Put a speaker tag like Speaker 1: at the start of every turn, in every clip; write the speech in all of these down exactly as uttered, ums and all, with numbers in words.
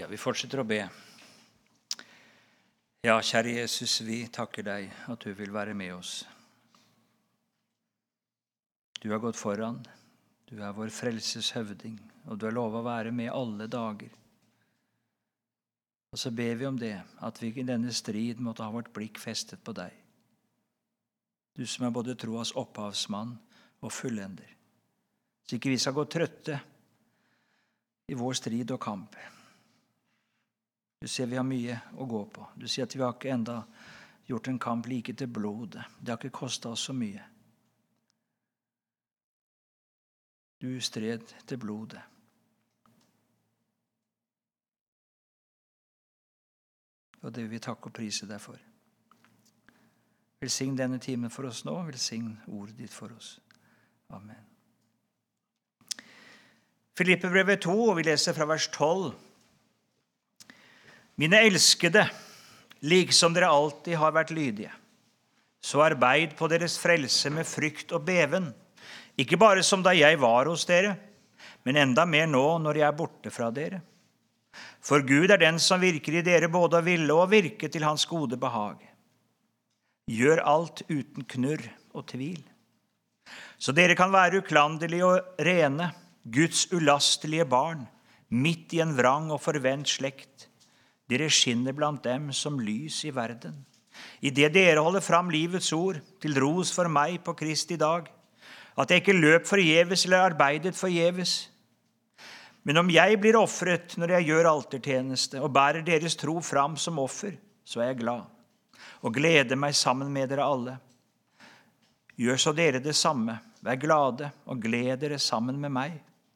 Speaker 1: Vi fortsetter å be. Ja, kjære Jesus, vi takker deg at du vil være med oss. Du har gått foran, du er vår frelses høvding, og du har lov å være med alle dager. Og så ber vi om det, at vi i denne strid måtte ha vårt blikk festet på deg. Du som er både troas opphavsmann og fullender. Så ikke vi skal gå trøtte i vår strid og kamp. Du ser vi har mye å gå på. Du sier at vi har ikke enda gjort en kamp like til blodet. Det har ikke kostet oss så mye. Du stred til blodet. Og det vil vi takke og prise deg for. Velsign denne timen for oss nå. Velsign ordet ditt for oss. Amen. Filippebrevet to, og vi leser fra vers tolv. Mine elskede, liksom dere alltid har vært lydige, så arbeid på deres frelse med frykt og beven, ikke bare som da jeg var hos dere, men enda mer nå når jeg er borte fra dere. For Gud er den som virker i dere både å ville og virke til hans gode behag. Gjør alt uten knurr og tvil, så dere kan være uklanderlige og rene, Guds ulastelige barn, midt i en vrang og forvent slekt. Dere skinner blant dem som lys i verden. I det dere holder fram livets ord, til ros for meg på Kristi dag, at jeg ikke løp forgjeves eller arbeidet forgjeves. Men om jeg blir offret når jeg gjør altertjeneste, og bærer deres tro fram som offer, så er jeg glad, og gleder meg sammen med dere alle. Gjør så dere det samme, vær glade, og gled dere sammen med meg.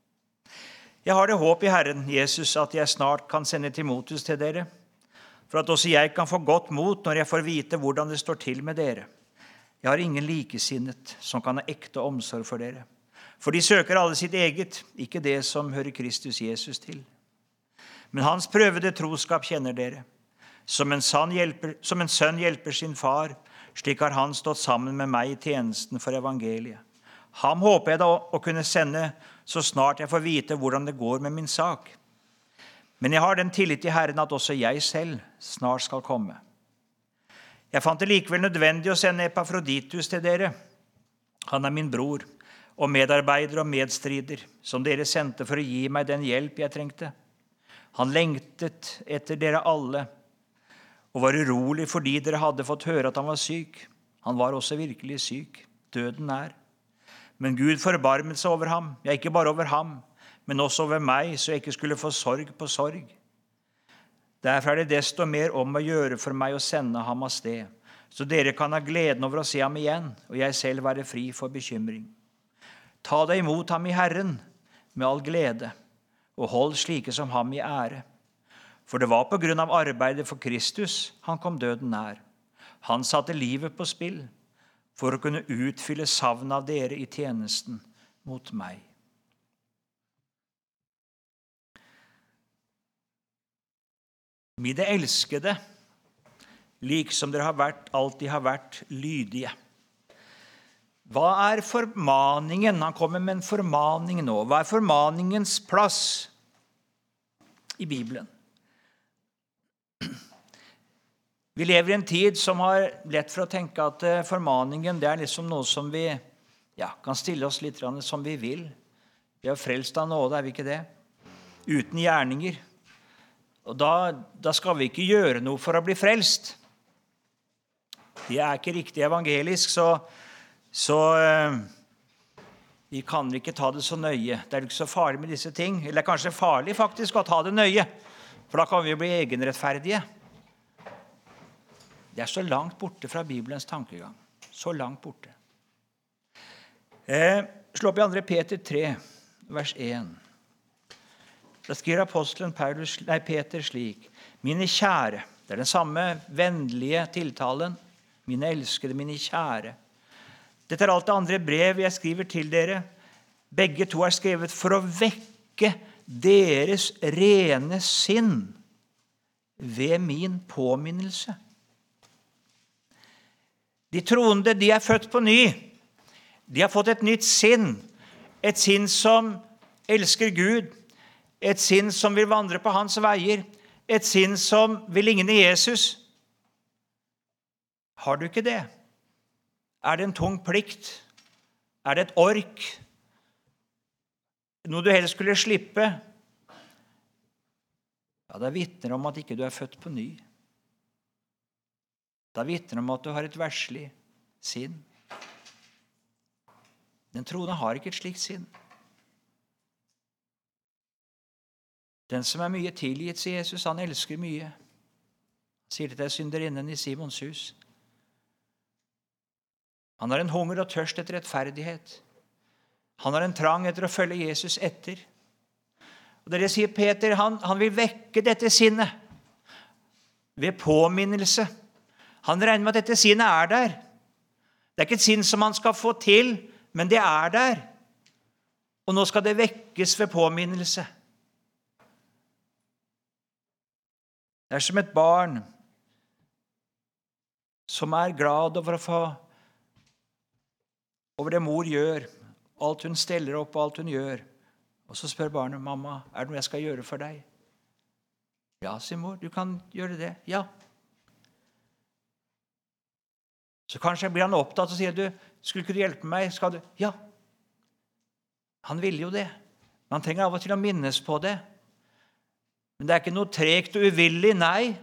Speaker 1: Jeg har det håp i Herren, Jesus, at jeg snart kan sende Timotheus til dere, for at også jeg kan få godt mot når jeg får vite hvordan det står til med dere. Jeg har ingen likesinnet som kan ha ekte omsorg for dere, for de søker alle sitt eget, ikke det som hører Kristus Jesus til. Men hans prøvede troskap kjenner dere. Som en, sann hjelper, som en sønn hjelper sin far, slik har han stått sammen med meg i tjenesten for evangeliet. Ham håper jeg da å kunne sende så snart jeg får vite hvordan det går med min sak. Men jeg har den tillit i Herren at også jeg selv snart skal komme. Jeg fant det likevel nødvendig å sende Epafroditus til dere. Han er min bror og medarbeider og medstrider, som dere sendte for å gi meg den hjelp jeg trengte. Han lengtet etter dere alle, og var urolig fordi dere hadde fått høre at han var syk. Han var også virkelig syk. Døden er. Men Gud forbarmet seg over ham, ja, ikke bare over ham, men også over meg, så jeg ikke skulle få sorg på sorg. Derfor er det desto mer om å gjøre for meg å sende ham av sted, så dere kan ha gleden over å se ham igjen, og jeg selv være fri for bekymring. Ta deg imot ham i Herren med all glede, og hold slike som ham i ære. For det var på grunn av arbeidet for Kristus han kom døden nær. Han satte livet på spill, for å kunne utfylle savn av dere i tjenesten mot meg. Mine elskede, liksom dere har vært, alltid har vært lydige. Hva er formaningen? Han kommer med en formaning nå. Hva er formaningens plass i Bibelen? Vi lever i en tid som har lett for å tenke at formaningen det er liksom noe som vi ja, kan stille oss litt som vi vil. Vi er frelst av nåde, er vi ikke det? Uten gjerninger. Og da, da skal vi ikke gjøre noe for å bli frelst. Det er ikke riktig evangelisk, så, så uh, vi kan ikke ta det så nøye. Det er ikke så farlig med disse ting. Eller det er kanskje farlig faktisk å ta det nøye, for da kan vi bli egenrettferdige. Det er så langt borte fra Bibelens tankegang. Så langt borte. Eh, slå opp i andre Peter tre, vers én. Da skriver apostelen Paulus, nei, Peter slik. Mine kjære, det er den samme vennlige tiltalen. Mine elskede, mine kjære. Dette er alt det andre brev jeg skriver til dere. Begge to er skrevet for å vekke deres rene sinn ved min påminnelse. De troende, de er født på ny. De har fått et nytt sinn. Et sinn som elsker Gud. Et sinn som vil vandre på hans veier. et sinn som vil ligne Jesus? Har du ikke det? Er det en tung plikt? Er det et ork? Noe du helst skulle slippe? Ja, det vitner om at ikke du er født på ny. Det vitner om at du har et verslig sinn. Den troende har ikke et slikt sinn. Den som er mye tilgitt, sier Jesus, han elsker mye. Han sier det til synderinnen i Simons hus. Han har en hunger og tørst etter rettferdighet. Han har en trang etter å følge Jesus etter. Og det sier Peter, han, han vil vekke dette sinnet ved påminnelse. Han regner med at dette sinnet er der. Det er ikke et sinn som han skal få til, men det er der. Og nå skal det vekkes ved påminnelse. Det er som et barn som er glad over å få over det mor gjør, alt hun steller opp og alt hun gjør. Og så spør barnet, mamma, er det noe jeg skal gjøre for deg? Ja, sier mor, du kan gjøre det. Ja. Så kanskje blir han opptatt og sier, du, skulle ikke du hjelpe meg? Skal du? Ja. Han ville jo det. Man trenger av og til å minnes på det. Men det er ikke noe tregt og uvillig, nei.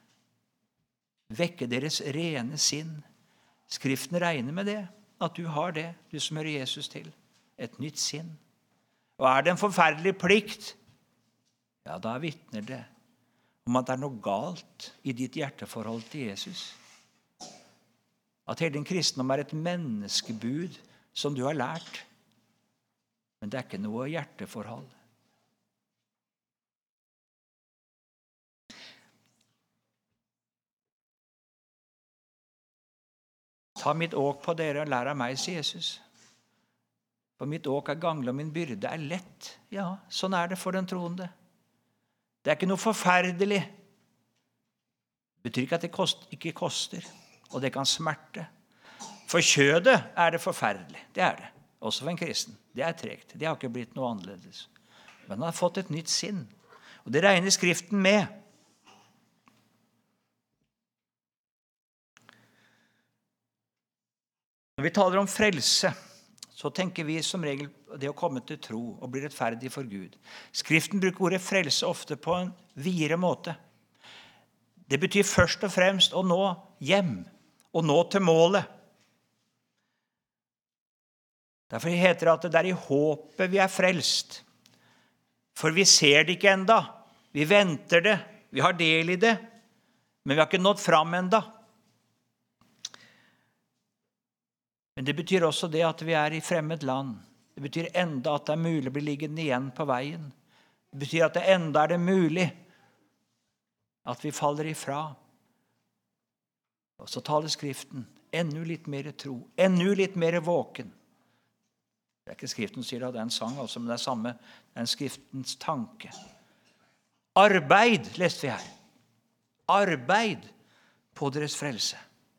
Speaker 1: Vekke deres rene sinn. Skriften regner med det, at du har det, du som hører Jesus til. Et nytt sinn. Og er det en forferdelig plikt, ja, da vitner det om at det er noe galt i ditt hjerteforhold til Jesus. At hele din kristendom er et menneskebud som du har lært. Men det er ikke noe hjerteforhold. Ta mitt åk på dere og lær av meg, sier Jesus. For mitt åk er ganglig, og min byrde er lett. Ja, sånn er det for den troende. Det er ikke noe forferdelig. Det betyr ikke at det kost, ikke koster, og det kan smerte. For kjødet er det forferdelig. Det er det. Også for en kristen. Det er tregt. Det har ikke blitt noe annerledes. Men han har fått et nytt sinn. Og det regner Skriften med. Når vi taler om frelse, så tenker vi som regel det å komme til tro og bli rettferdig for Gud. Skriften bruker ordet frelse ofte på en videre måte. Det betyr først og fremst å nå hjem, å nå til målet. Derfor heter det at det er i håpet vi er frelst. For vi ser det ikke enda. Vi venter det, vi har del i det, men vi har ikke nådd fram enda. Men det betyr også det at vi er i fremmed land. Det betyr enda at det er mulig å bli liggende igjen på veien. Det betyr at det enda er det mulig at vi faller ifra. Og så taler Skriften enda litt mer tro, enda litt mer våken. Det er ikke Skriften som sier det, det er en sang også, men det er samme, det er en Skriftens tanke. Arbeid, leste vi her. Arbeid på deres frelse.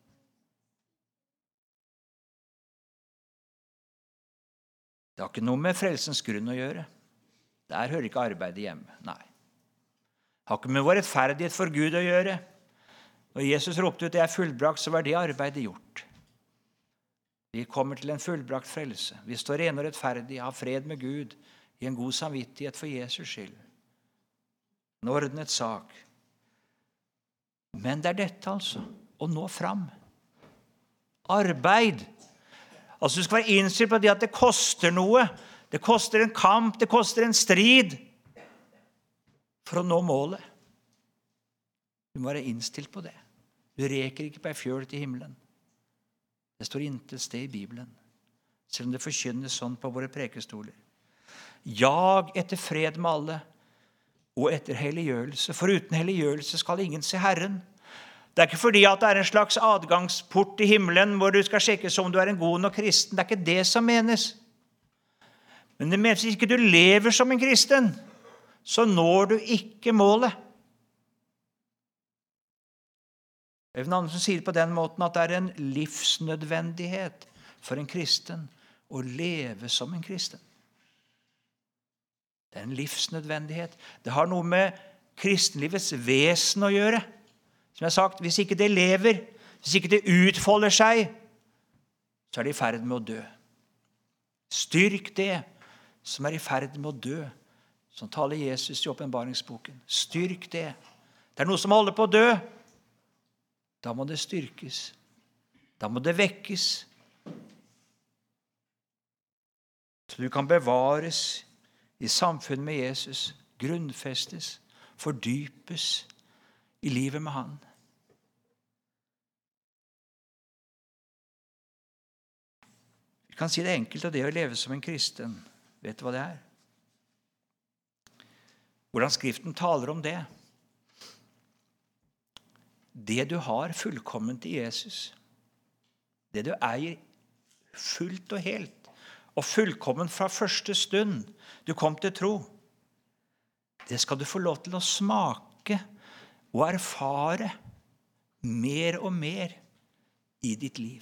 Speaker 1: Det har ikke noe med frelsens grunn å gjøre. Der hører ikke arbeidet hjemme. Nei. Det har ikke med vår rettferdighet for Gud å gjøre. Når Jesus ropte ut, det er fullbrakt, så var det arbeidet gjort. Vi kommer til en fullbrakt frelse. Vi står rene og rettferdige, har fred med Gud, i en god samvittighet for Jesus skyld. En ordnet sak. Men det er dette altså, å nå fram. Arbeid. Altså du skal være innstilt på det at det koster noe. Det koster en kamp, det koster en strid for å nå målet. Du må være innstilt på det. Du reker ikke på ei fjøl til himmelen. Det står intet sted i Bibelen, selv om det forkynnes sånn på våre prekestoler. Jag etter fred med alle, og etter helliggjørelse. For uten helliggjørelse skal ingen se Herren. Det er ikke fordi at det er en slags adgangsport til himmelen hvor du skal sjekkes om du er en god nok kristen. Det er ikke det som menes. Men det menes ikke du lever som en kristen, så når du ikke målet. Even Andersen sier på den måten at det er en livsnødvendighet for en kristen å leve som en kristen. Det er en livsnødvendighet. Det har noe med kristenlivets vesen å gjøre. Som jeg har sagt, hvis ikke det lever, hvis ikke det utfolder seg, så er det i ferd med å dø. Styrk det som er i ferd med å dø, som taler Jesus i åpenbaringsboken. Styrk det. Det er noe som holder på å dø. Da må det styrkes. Da må det vekkes. Så du kan bevares i samfunn med Jesus, grunnfestes, fordypes i livet med han. Vi kan si det enkelt, og det å leve som en kristen. Vet du hva det er? Hvordan Skriften taler om det. Det du har fullkomment i Jesus, det du eier fullt og helt, og fullkomment fra første stund du kom til tro, det skal du få lov til å smake og erfare mer og mer i ditt liv.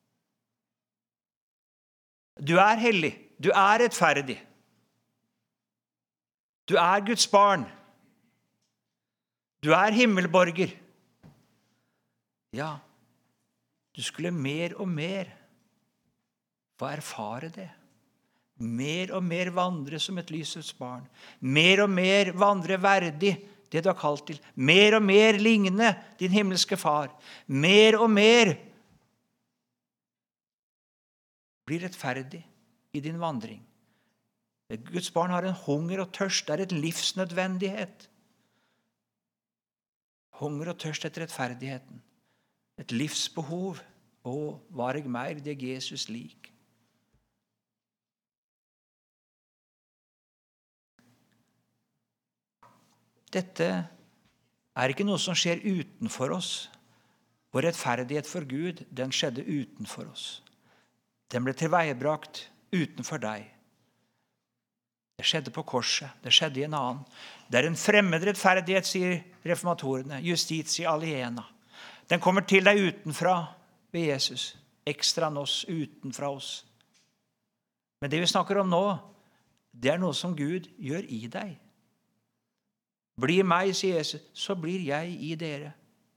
Speaker 1: Du er hellig, du er rettferdig. Du er Guds barn. Du er himmelborger. Ja, du skulle mer og mer få erfare det. Mer og mer vandre som et lysets barn. Mer og mer vandre verdig det du har kalt til. Mer og mer ligne din himmelske far. Mer og mer bli rettferdig i din vandring. Guds barn har en hunger og tørst. Det er et livsnødvendighet. Hunger og tørst etter rettferdigheten. Et livsbehov. Å, var jeg mer deg Jesus lik. Dette er ikke noe som skjer utenfor oss. Vår rettferdighet for Gud, den skjedde utenfor oss. Den ble tilveiebrakt utenfor deg. Det skjedde på korset. Det skjedde i en annen. Det er en fremmed rettferdighet, sier reformatorene. Justitia aliena. Den kommer til deg utenfra ved Jesus. Ekstra oss, utenfra oss. Men det vi snakker om nå, det er noe som Gud gjør i deg. Bli meg, sier Jesus, så blir jeg i dere.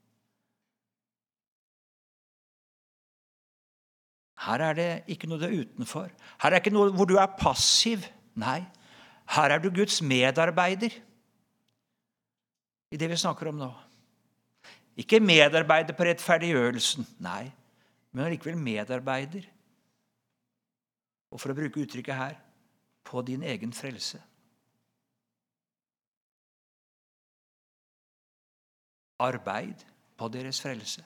Speaker 1: Her er det ikke noe du er utenfor. Her er ikke noe hvor du er passiv. Nei, her er du Guds medarbeider. I det vi snakker om nå. Ikke medarbeider på rettferdiggjørelsen, nei, men likevel medarbeider. Og for å bruke uttrykket her, på din egen frelse. Arbeid på deres frelse.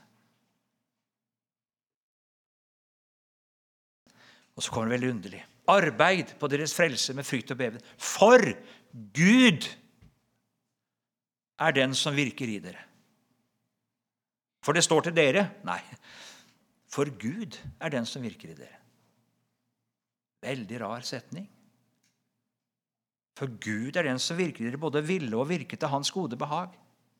Speaker 1: Og så kommer det veldig underlig. Arbeid på deres frelse med frykt og beven. For Gud er den som virker i dere. For det står til dere? Nei. For Gud er den som virker i dere. Veldig rar setning. For Gud er den som virker i dere, både ville og virke til hans gode behag.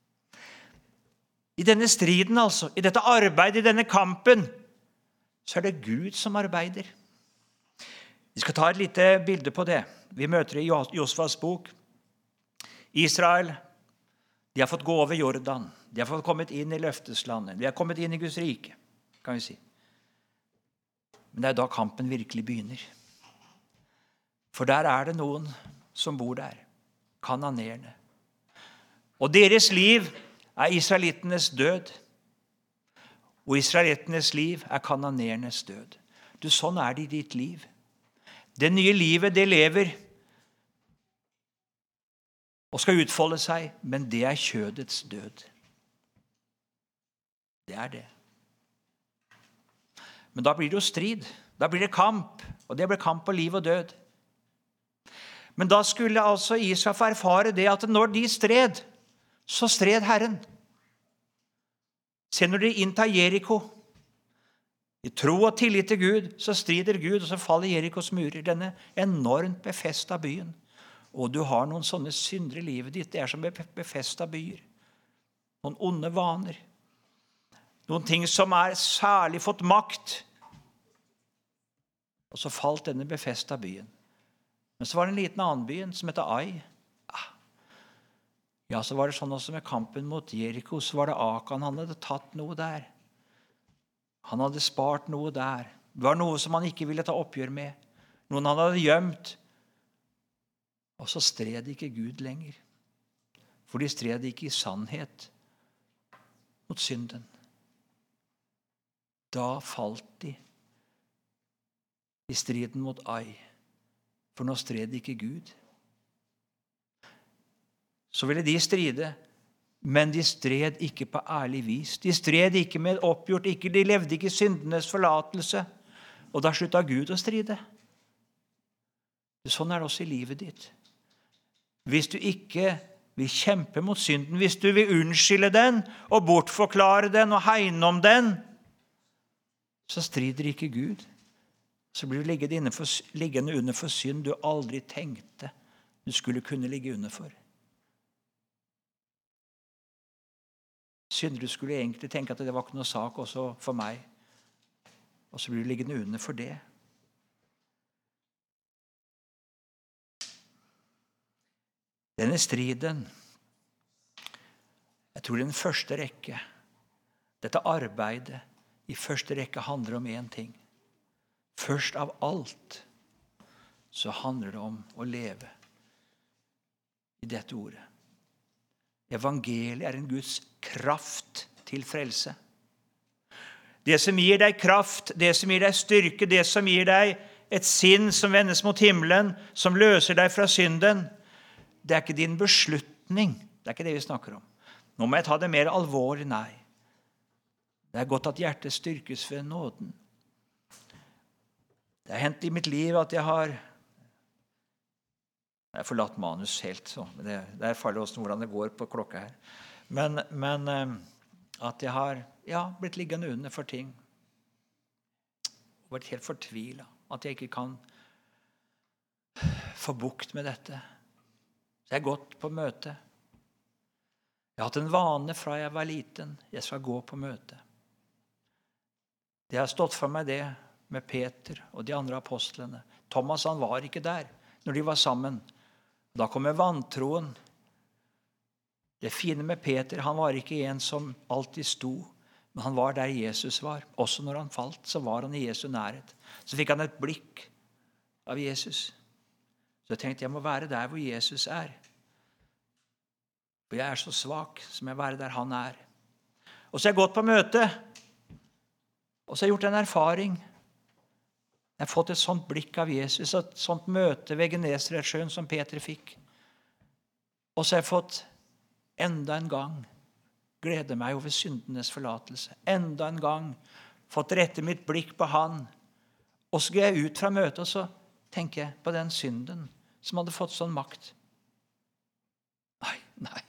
Speaker 1: I denne striden, altså, i dette arbeidet, i denne kampen, så er det Gud som arbeider. Vi skal ta et lite bilde på det. Vi møter i Josvas bok. Israel, de har fått gå over Jordan. De har fått kommet inn i løfteslandet. De har kommet inn i Guds rike, kan vi si. Men det er da kampen virkelig begynner. For der er det noen som bor der. Kananerene. Og deres liv er israelittenes død. Og israelittenes liv er kananernes død. Du, sånn er det i ditt liv. Det nye livet, det lever og skal utfolde seg, men det er kjødets død. Det er det. Men da blir det jo strid. Da blir det kamp, og det blir kamp på liv og død. Men da skulle altså Israel få erfare det at når de stred, så stred Herren. Se når de inntar Jericho, i tro og tillit til Gud, så strider Gud, og så faller Jerikos murer, denne enormt befestet byen. Og du har noen sånne syndere i livet ditt, det er som befestet byer. Noen onde vaner. Noen ting som er særlig fått makt. Og så falt denne befestet byen. Men så var det en liten annen byen som heter Ai. Ah. Ja, så var det sånn også med kampen mot Jericho, så var det Akan, han hadde tatt noe der. Han hadde spart noe der. Det var noe som han ikke ville ta oppgjør med. Noen han hadde gjemt. Og så stred ikke Gud lenger. For de stred ikke i sannhet mot synden. Da falt de i striden mot Ai. For nå stred ikke Gud. Så ville de stride, men de stred ikke på ærlig vis. De stred ikke med oppgjort, ikke, de levde ikke i syndenes forlatelse. Og da slutta Gud å stride. Sånn er det også i livet ditt. Hvis du ikke vil kjempe mot synden, hvis du vil unnskylde den og bortforklare den og hegne om den, så strider ikke Gud. Så blir du liggende, innenfor, liggende under for synd du aldri tenkte du skulle kunne ligge under for. Synder du skulle egentlig tenke at det var ikke noe sak også for meg. Og så blir du liggende under for det. Denne striden, jeg tror i den første rekke, dette arbeidet i første rekke handler om en ting. Først av alt så handler det om å leve i dette ordet. Evangeliet er en Guds kraft til frelse. Det som gir deg kraft, det som gir deg styrke, det som gir deg et sinn som vendes mot himmelen, som løser deg fra synden, det er ikke din beslutning. Det er ikke det vi snakker om. Nå må jeg ta det mer alvorlig, nei. Det er godt at hjertet styrkes ved nåden. Det har hendt i mitt liv at jeg har Jeg har forlatt manus helt, så det, det er farlig også hvordan det går på klokka her. Men, men at jeg har ja, blitt liggende under for ting. Og vært helt fortvilet. At jeg ikke kan få bukt med dette. Så jeg har gått på møte. Jeg har hatt en vane fra jeg var liten. Jeg skal gå på møte. Det har stått for meg det med Peter og de andre apostlene. Thomas han var ikke der når de var sammen. Da kommer vantroen. Det fine med Peter, han var ikke en som alltid sto, men han var der Jesus var. Også når han falt, så var han i Jesu nærhet. Så fikk han et blikk av Jesus. Så jeg tenkte, jeg må være der hvor Jesus er. For jeg er så svak, så må jeg være der han er. Og så har jeg gått på møte, og så har jeg gjort en erfaring. Jeg har fått et sånt blikk av Jesus, et sånt møte ved Genesaretsjøen som Peter fikk. Og så har jeg fått enda en gang glede meg over syndenes forlatelse. Enda en gang fått rette mitt blikk på han. Og så går jeg ut fra møtet, og så tenker jeg på den synden som hadde fått sånn makt. Nei, nei.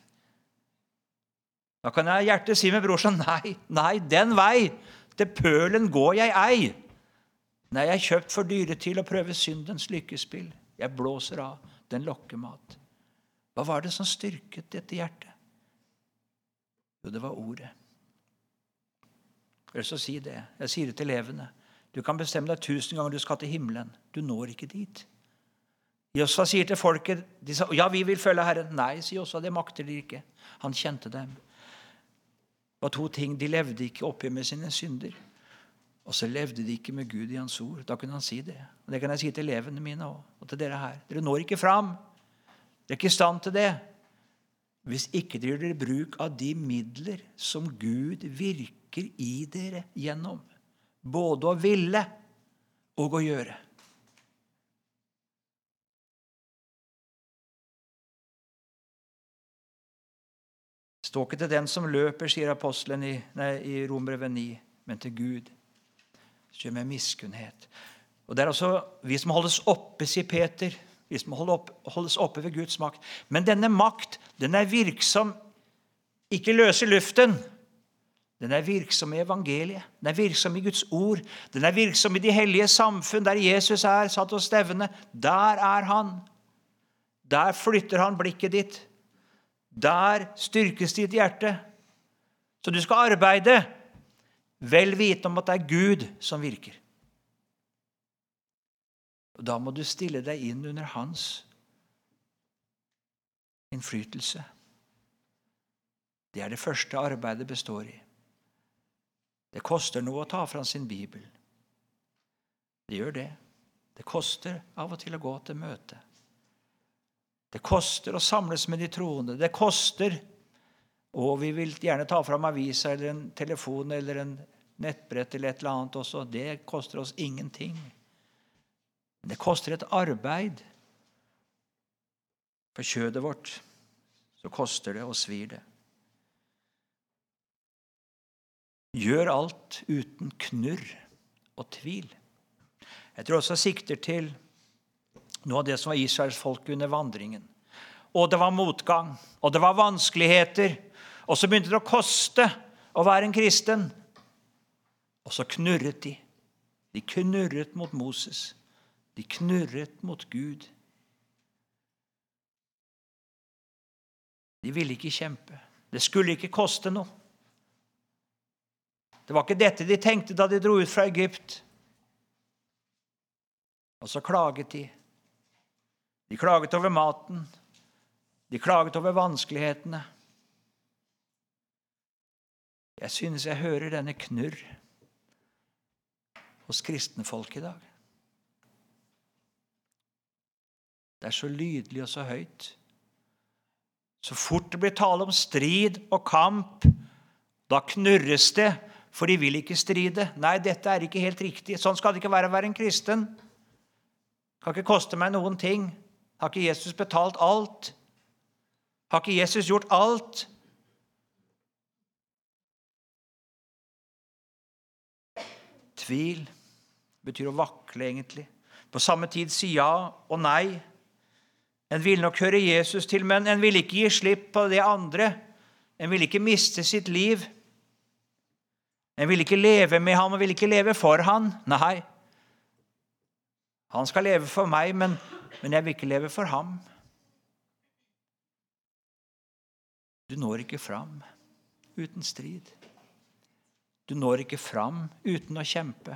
Speaker 1: Da kan jeg hjertet si med brorsan, nei, nei, den vei, til pølen går jeg ei. Nei, jeg er kjøpt for dyre til å prøve syndens lykkespill. Jeg blåser av den lokkemat. Hva var det som styrket dette hjertet? Jo, det var ordet. Jeg vil så si det. Jeg sier det til elevene. Du kan bestemme deg tusen ganger du skal til himmelen. Du når ikke dit. Josva sier til folket, de sa, ja, vi vil følge Herren. Nei, sier Josva, det makter de ikke. Han kjente dem. Det var to ting. De levde ikke oppe med sine synder. Og så levde de ikke med Gud i hans ord. Da kunne han si det. Og det kan jeg si til elevene mine også, og til dere her. Dere når ikke fram. Dere er ikke i stand til det. Hvis ikke dere gjør bruk av de midler som Gud virker i dere gjennom. Både å ville og å gjøre. Stå ikke til den som løper, sier apostelen i, nei, i Romerbrevet ni, men til Gud. Så med miskunnhet. Og det er altså vi som holdes oppe, sier Peter. Vi som holdes oppe ved Guds makt. Men denne makt, den er virksom, ikke løser luften. Den er virksom i evangeliet. Den er virksom i Guds ord. Den er virksom i de hellige samfunn, der Jesus er satt og stevne. Der er han. Der flytter han blikket ditt. Der styrkes ditt hjerte. Så du skal arbeide vel vite om at det er Gud som virker. Og da må du stille deg inn under hans innflytelse. Det er det første arbeidet består i. Det koster noe å ta fra sin Bibel. Det gjør det. Det koster av og til å gå til møte. Det koster å samles med de troende. Det koster, og vi vil gjerne ta fram aviser eller en telefon eller en nettbrett eller et eller annet også. Det koster oss ingenting. Det koster et arbeid. For kjødet vårt så koster det og svir det. Gjør alt uten knurr og tvil. Jeg tror også sikter til noe av det som var Israels folk under vandringen. Og det var motgang, og det var vanskeligheter, og så begynte det å koste å være en kristen. Og så knurret de. De knurret mot Moses. De knurret mot Gud. De ville ikke kjempe. Det skulle ikke koste noe. Det var ikke dette de tenkte da de dro ut fra Egypt. Og så klaget de. De klaget over maten. De klaget over vanskelighetene. Jeg synes jeg hører denne knurr hos kristne folk i dag. Det er så lydelig og så høyt. Så fort det blir tale om strid og kamp, da knurres det, for de vil ikke stride. Nei, dette er ikke helt riktig. Sånn skal det ikke være å være en kristen. Det kan ikke koste meg noen ting. Har ikke Jesus betalt alt? Har ikke Jesus gjort alt? Tvil betyr å vakle egentlig. På samme tid si ja og nei. En vil nok høre Jesus til, men en vil ikke gi slipp på det andre. En vil ikke miste sitt liv. En vil ikke leve med ham, og vil ikke leve for ham. Nei. Han skal leve for meg, men, men jeg vil ikke leve for ham. Du når ikke fram uten strid. Du når ikke fram uten å kjempe.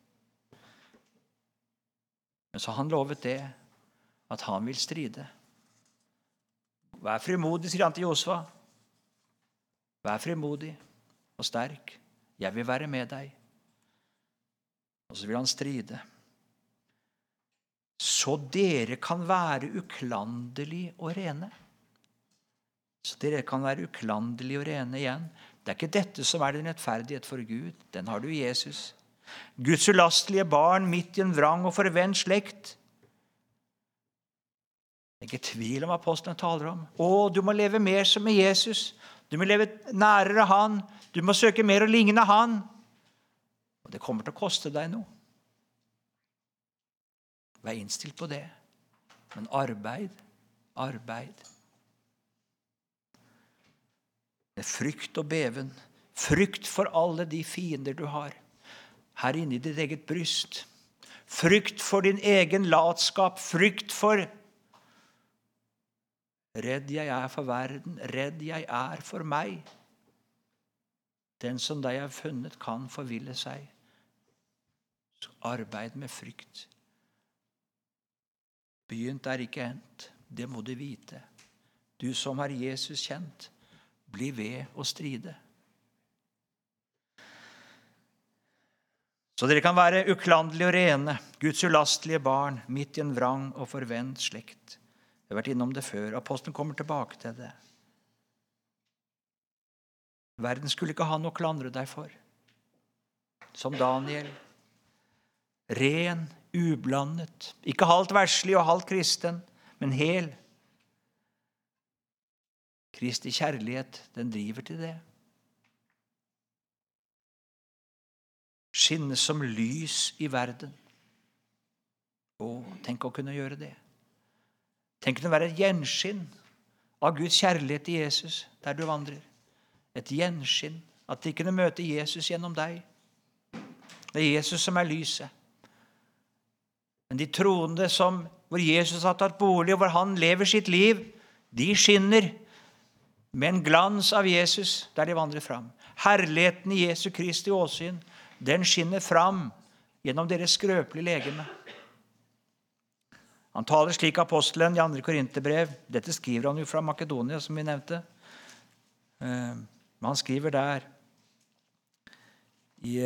Speaker 1: Men så har han lovet det, at han vil stride. Vær frimodig, sier han til Josva. Vær frimodig og sterk. Jeg vil være med deg. Og så vil han stride. Så dere kan være uklanderlig og rene. Så dere kan være uklanderlig og rene igjen. Det er ikke dette som er din rettferdighet for Gud. Den har du i Jesus. Guds ulastelige barn midt i en vrang og forvent slekt. Det er ikke tvil om hva apostelen taler om. Å, du må leve mer som med Jesus. Du må leve nærere han. Du må søke mer å ligne han. Og det kommer til å koste deg noe. Vær innstilt på det. Men arbeid, arbeid. Med frykt og beven. Frykt for alle de fiender du har. Her inne i ditt eget bryst. Frykt for din egen latskap. Frykt for redd jeg er for verden, redd jeg er for meg. Den som deg har funnet kan forville seg. Så arbeid med frykt. Begynt er ikke endt, det må du vite. Du som har Jesus kjent, bli ved å stride. Så dere kan være uklanderlige og rene, Guds ulastelige barn, midt i en vrang og forvent slekt. Jeg har vært innom det før. Apostelen kommer tilbake til det. Verden skulle ikke ha noe å klandre deg for. Som Daniel. Ren, ublandet. Ikke halvt verslig og halvt kristen, men hel. Kristi kjærlighet, den driver til det. Skinne som lys i verden. Å, tenk å kunne gjøre det. Tenk å være et gjenskinn av Guds kjærlighet til Jesus der du vandrer. Et gjenskinn. At de kunne møte Jesus gjennom deg. Det er Jesus som er lyset. Men de troende som, hvor Jesus har tatt bolig, og hvor han lever sitt liv, de skinner med en glans av Jesus der de vandrer fram. Herligheten i Jesu Kristi åsyn, den skinner fram gjennom deres skrøpelige legeme. Han taler slik apostelen i andre Korinterbrev. Dette skriver han jo fra Makedonia, som vi nevnte. Men han skriver der i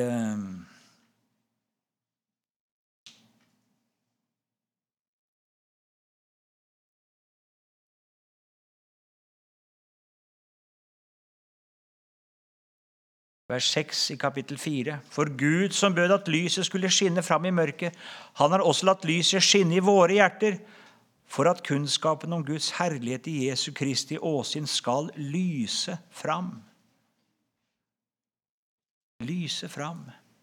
Speaker 1: vers seks i kapittel fire. For Gud som bød at lyset skulle skinne fram i mørket, han har også latt lyset skinne i våre hjerter, for at kunnskapen om Guds herlighet i Jesu Kristi åsyn skal lyse fram. Lyse fram.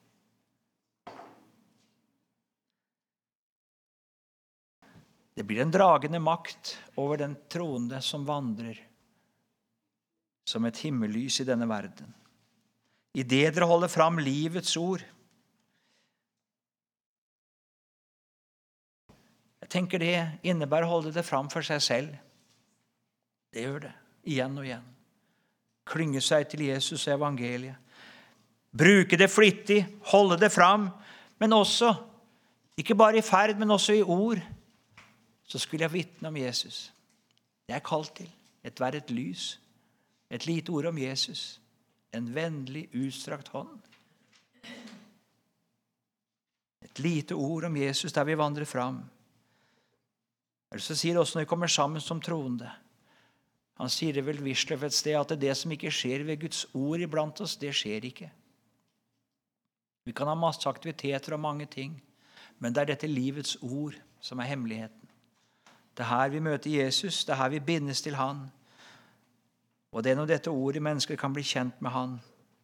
Speaker 1: Det blir en dragende makt over den troende som vandrer som et himmellys i denne verden. I det dere holder fram livets ord. Jeg tenker det innebærer å holde det fram for seg selv. Det gjør det, igjen og igjen. Klynge seg til Jesus og evangeliet. Bruke det flittig, holde det fram, men også, ikke bare i ferd, men også i ord, så skulle jeg vitne om Jesus. Det er kalt til. Et være et lys. Et lite ord om Jesus. En vennlig, utstrakt hånd. Et lite ord om Jesus der vi vandrer fram. Eller så sier det også når vi kommer sammen som troende. Han sier det vel Wisløff et sted, at det som ikke skjer ved Guds ord iblant oss, det skjer ikke. Vi kan ha masse aktiviteter og mange ting, men det er dette livets ord som er hemmeligheten. Det er her vi møter Jesus, det er her vi bindes til han. Og det er når dette ordet mennesker kan bli kjent med han.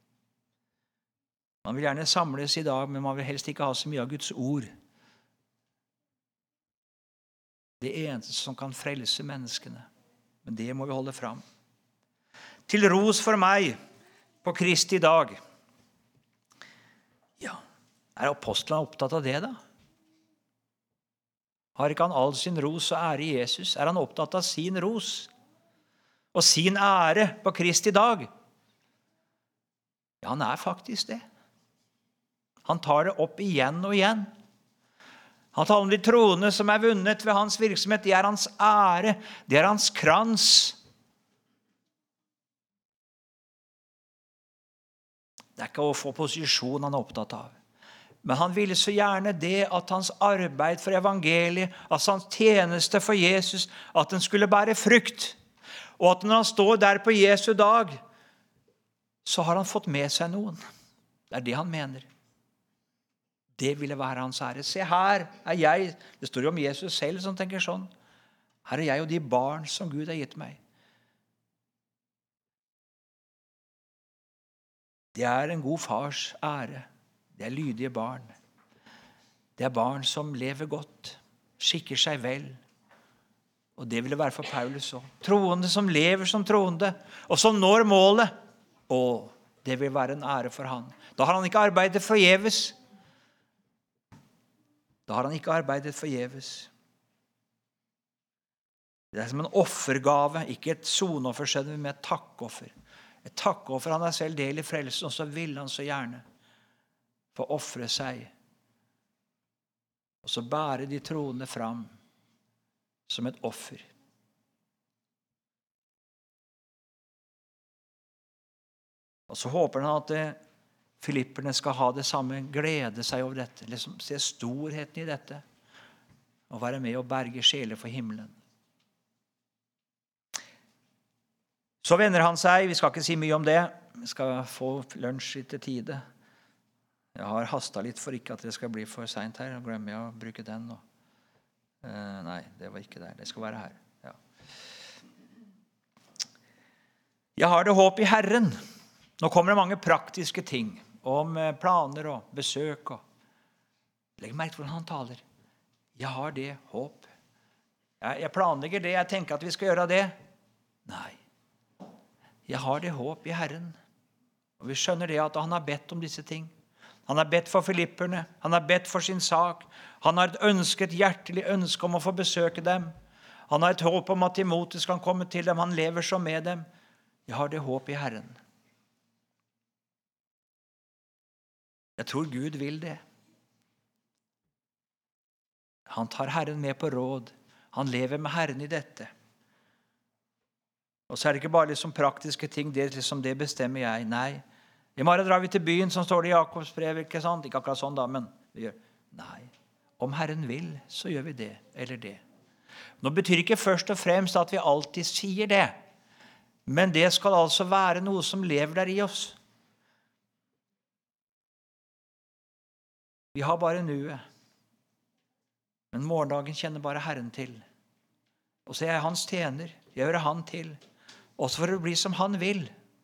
Speaker 1: Man vil gjerne samles i dag, men man vil helst ikke ha så mye av Guds ord. Det eneste som kan frelse menneskene. Men det må vi holde fram. Til ros for meg på Kristi dag. Ja, er apostlene opptatt av det da? Har ikke han all sin ros og ære i Jesus? Er han opptatt av sin ros og sin ære på Kristi dag? Ja, han er faktisk det. Han tar det opp igjen og igjen. Han taler om de troende som er vunnet ved hans virksomhet. Det er hans ære, det er hans krans. Det er ikke å få posisjon han er opptatt av. Men han ville så gjerne det at hans arbeid for evangeliet, at hans tjeneste for Jesus, at den skulle bære frukt. Og at når han står der på Jesu dag, så har han fått med seg noen. Det er det han mener. Det ville være hans ære. Se, her er jeg. Det står jo om Jesus selv som tenker sånn. Her er jeg og de barn som Gud har gitt meg. Det er en god fars ære. Det er lydige barn. Det er barn som lever godt, skikker seg vel. Og det ville være for Paulus også. Troende som lever som troende, og som når målet. Og det vil være en ære for han. Da har han ikke arbeidet forgjeves. Da har han ikke arbeidet forgjeves. Det er som en offergave, ikke et sonoffer, men et takkoffer. Et takkoffer, han er selv del i frelsen, og så vil han så gjerne få offre seg. Og så bære de troende fram som et offer. Og så håper han at det Filipperne skal ha det samme, glede seg over dette, liksom se storheten i dette, og være med og berge sjeler for himmelen. Så vender han seg, vi skal ikke si mye om det, vi skal få lunsj til tide. Jeg har hastet litt for ikke at det skal bli for sent her, og glemmer jeg å bruke den nå. Uh, nei, det var ikke der, det skal være her. Ja. Jeg har det håp i Herren. Nå kommer det mange praktiske ting, om planer og besøk. Og legg merke til hvordan han taler. Jeg har det håp. Jeg, jeg planlegger det, jeg tenker at vi skal gjøre det. Nei. Jeg har det håp i Herren. Og vi skjønner det at han har bedt om disse ting. Han har bedt for filipperne. Han har bedt for sin sak. Han har et ønske, et hjertelig ønske om å få besøke dem. Han har et håp om at Timotheus kan komme til dem. Han lever så med dem. Jeg har det håp i Herren. Jeg tror Gud vil det. Han tar Herren med på råd. Han lever med Herren i dette. Og så er det ikke bare liksom praktiske ting, det, liksom, det bestemmer jeg. Nei. I morgen drar vi til byen, som står det i Jakobs brev, ikke sant? Ikke akkurat sånn da, men vi gjør. Nei. Om Herren vil, så gjør vi det, eller det. Nå betyr ikke først og fremst at vi alltid sier det. Men det skal altså være noe som lever der i oss. Vi har bare nuet. Men morgendagen kjenner bare Herren til. Og så er jeg hans tjener. Jeg hører han til. Også for å bli som han vil.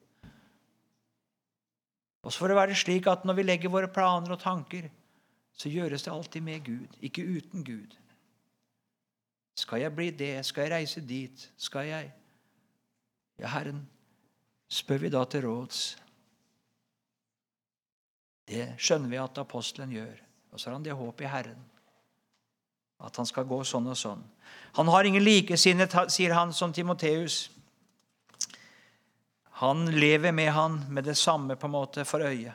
Speaker 1: Også for å være slik at når vi legger våre planer og tanker, så gjøres det alltid med Gud, ikke uten Gud. Skal jeg bli det? Skal jeg reise dit? Skal jeg? Ja, Herren, spør vi da til råds. Det skjønner vi at apostelen gjør. Og så har han det håp i Herren. At han skal gå sånn og sånn. Han har ingen likesinnet, sier han som Timoteus. Han lever med han med det samme på en måte for øye.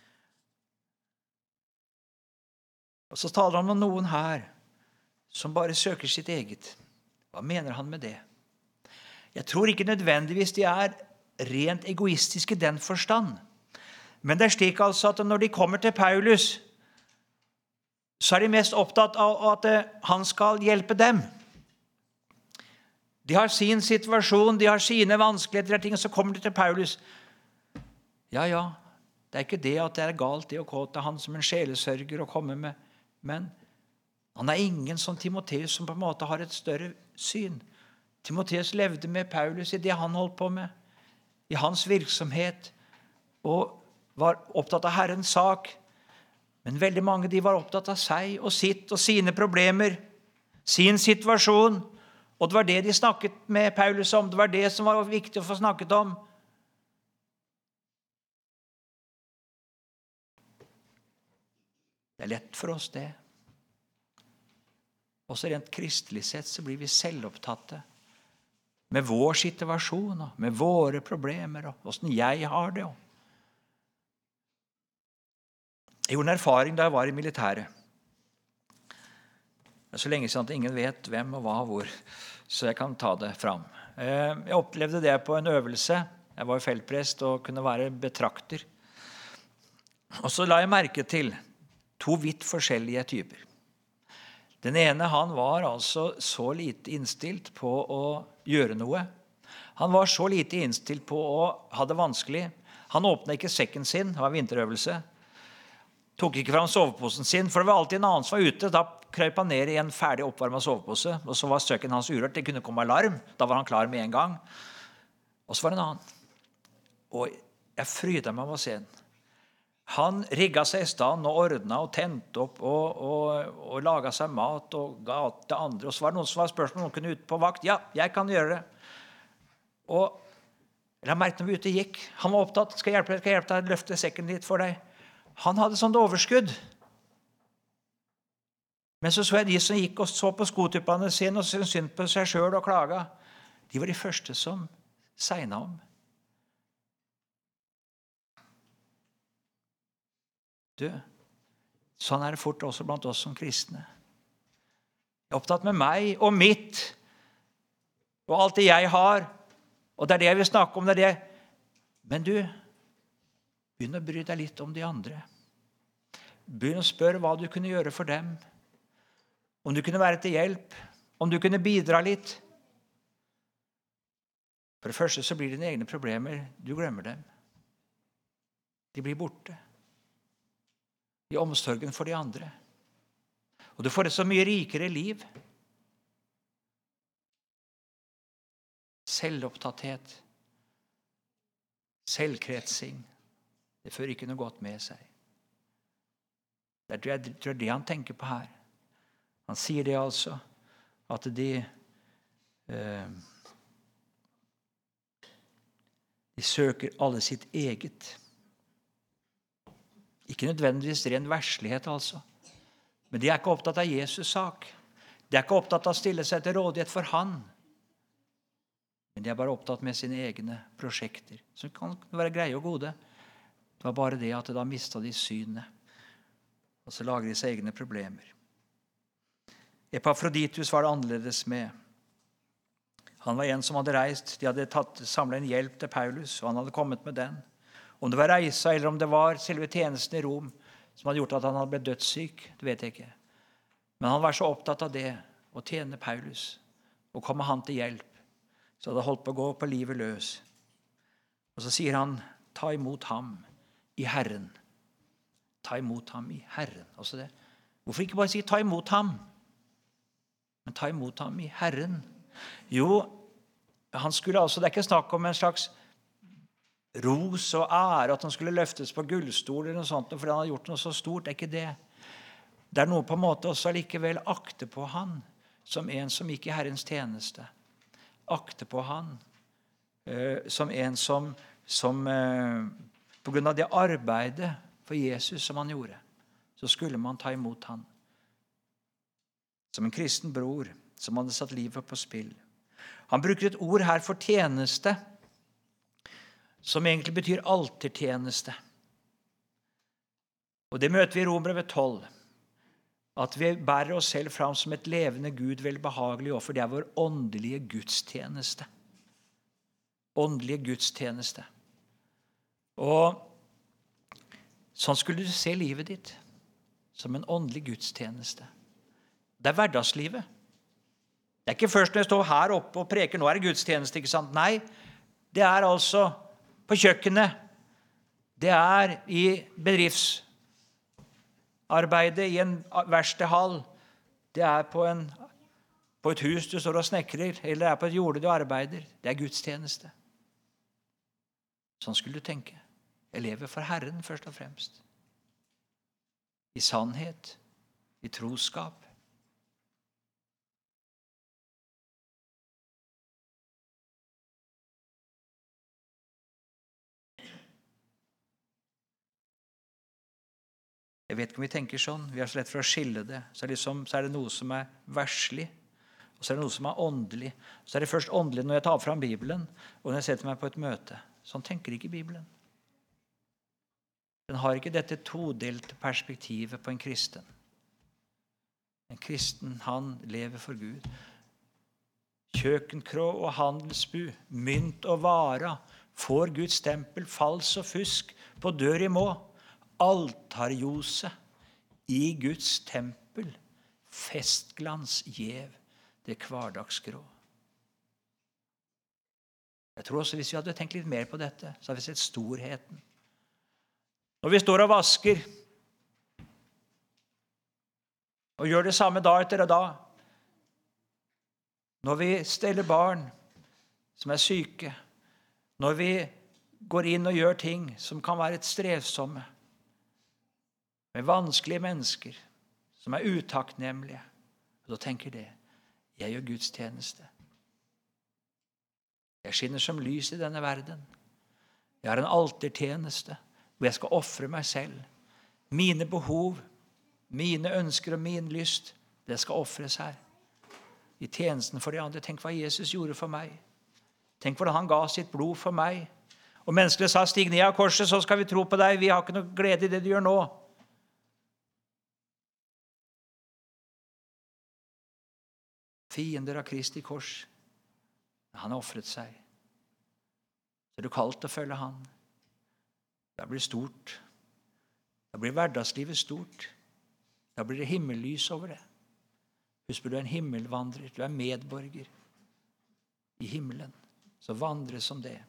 Speaker 1: Og så taler han om noen her som bare søker sitt eget. Hva mener han med det? Jeg tror ikke nødvendigvis de er rent egoistiske i den forstand. Men det er slik altså at når de kommer til Paulus, så er de mest opptatt av at han skal hjelpe dem. De har sin situasjon, de har sine vanskeligheter, ting, og så kommer de til Paulus. Ja, ja, det er ikke det at det er galt det å gå til han som en sjelesørger og komme med, men han er ingen som Timoteus som på en måte har et større syn. Timoteus levde med Paulus i det han holdt på med, i hans virksomhet, og var opptatt av Herrens sak. Men veldig mange de var opptatt av seg og sitt og sine problemer, sin situasjon. Og det var det de snakket med Paulus om. Det var det som var viktig å få snakket om. Det er lett for oss det. Også rent kristelig sett så blir vi selvopptatte med vår situasjon og med våre problemer og hvordan jeg har det. Jeg gjorde en erfaring da jeg var i militæret. Det er så lenge siden at ingen vet hvem og hva og hvor, så jeg kan ta det fram. Jeg opplevde det på en øvelse. Jeg var feltprest og kunne være betrakter. Og så la jeg merke til to vidt forskjellige typer. Den ene, han var altså så lite innstilt på å gjøre noe. Han var så lite innstilt på å ha det vanskelig. Han åpnet ikke sekken sin, det var vinterøvelse. Tok ikke fram soveposen sin, for det var alltid en annen som var ute. Da krøp han ned i en ferdig oppvarmet sovepose, og så var søken hans urørt. Det kunne komme alarm. Da var han klar med en gang. Og så var det en annen. Og jeg frydet meg av å se den. Han rigget seg i stand og ordnet og tente opp og, og, og laget seg mat og ga til andre. Og så var det noen som var spørsmål, noen kunne ut på vakt. Ja, jeg kan gjøre det. Og jeg merket når vi ute gikk. Han var opptatt. Skal jeg hjelpe deg? Skal jeg hjelpe deg? Løfte sekken litt for deg. Han hadde sånt overskudd. Men så så jeg de som gikk og så på skotuppene sine og syntes synd på seg selv og klaget. De var de første som segnet om. Du, sånn er det fort også blant oss som kristne. Jeg er opptatt med meg og mitt og alt det jeg har. Og det er det jeg vil snakke om. Det er det. Men du, begynn å bry deg litt om de andre. Begynn å spørre hva du kunne gjøre for dem. Om du kunne være til hjelp. Om du kunne bidra litt. For det første så blir dine egne problemer, du glemmer dem. De blir borte. I omsorgen for de andre. Og du får et så mye rikere liv. Selvopptatthet. Selvkretsing. Det fører ikke noe godt med seg. Det er det, det, det han tenker på her. Han sier det altså, at de, eh, de søker alle sitt eget. Ikke nødvendigvis ren verslighet altså. Men de er ikke opptatt av Jesus sak. De er ikke opptatt av å stille seg til rådighet for han. Men de er bare opptatt med sine egne prosjekter, som kan være greie og gode. Det var bare det at da mistet de synet. Og så lager de seg egne problemer. Epafroditus var det annerledes med. Han var en som hadde reist. De hadde tatt, samlet en hjelp til Paulus, og han hadde kommet med den. Om det var reisa, eller om det var selve tjenesten i Rom som hadde gjort at han hadde blitt dødssyk, det vet jeg ikke. Men han var så opptatt av det, å tjene Paulus, og komme han til hjelp. Så hadde holdt på å gå på livet løs. Og så sier han, ta imot ham i Herren. Ta imot ham i Herren. Altså det. Hvorfor ikke bare si, ta imot ham? Men ta imot ham i Herren. Jo, han skulle altså, det er ikke snakk om en slags ros og ære, at han skulle løftes på gullstol eller noe sånt, fordi han hadde gjort noe så stort. Det er ikke det. Det er noe på en måte også allikevel akte på han, som en som gikk i Herrens tjeneste. Akte på han, eh, som en som, som eh, på grunn av det arbeidet for Jesus som han gjorde, så skulle man ta imot han. Som en kristen bror, som hadde satt livet på spill. Han bruker et ord her for tjeneste, som egentlig betyr altertjeneste. Og det møter vi i Romerbrevet tolv. At vi bærer oss selv fram som et levende Gud velbehagelig, og for det er vår åndelige gudstjeneste. Åndelige gudstjeneste. Og sånn skulle du se livet ditt, som en åndelig gudstjeneste. Det er hverdagslivet. Det er ikke først når jeg står her oppe og preker, nå er det gudstjeneste, ikke sant? Nei, det er altså på kjøkkenet. Det er i bedriftsarbeidet, i en verkstedhall. Det er på, en, på et hus du står og snekrer, eller det er på et jorde du arbeider. Det er gudstjeneste. Sånn skulle du tenke. Jeg lever for Herren først og fremst. I sannhet, i troskap. Jeg vet ikke om vi tenker sånn. Vi har så lett for å skille det. Så er, liksom, så er det noe som er verslig, og så er det noe som er åndelig. Så er det først åndelig når jeg tar fram Bibelen, og når jeg setter meg på et møte. Sånn tenker ikke Bibelen. Den har ikke dette todelte perspektivet på en kristen. En kristen, han lever for Gud. Kjøkkenkrå og handelsbu, mynt og vara, får Guds stempel, fals og fusk, på dør i må. Altarjose i Guds tempel, festglans gjev det hverdagsgrå. Jeg tror også hvis vi hadde tenkt litt mer på dette, så hadde vi sett storheten. Når vi står og vasker, og gjør det samme dag etter dag, når vi steller barn som er syke, når vi går inn og gjør ting som kan være et strevsomme, med vanskelige mennesker som er utakknemlige, og da tenker det, jeg gjør Guds tjeneste. Jeg skinner som lys i denne verden. Jeg har en altertjeneste, hvor jeg skal offre meg selv. Mine behov, mine ønsker og min lyst, det skal offres her. I tjenesten for de andre. Tenk hva Jesus gjorde for meg. Tenk hvordan han ga sitt blod for meg. Og menneskene sa, stig ned av korset, så skal vi tro på deg. Vi har ikke noe glede i det du gjør nå. Fiender av Kristi kors. Han har offret seg. Så er du kalt til å følge han. Da blir det stort. Da blir hverdagslivet stort. Da blir det himmellys over det. Husk på, du er en himmelvandrer. Du er medborger i himmelen. Så vandre som det.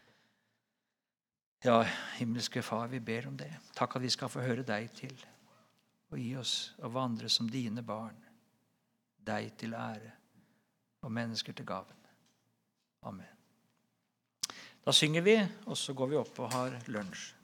Speaker 1: Ja, himmelske far, vi ber om det. Takk at vi skal få høre deg til. Og gi oss å vandre som dine barn. Deg til ære og mennesker til gaven. Amen. Da synger vi, og så går vi opp og har lunsj.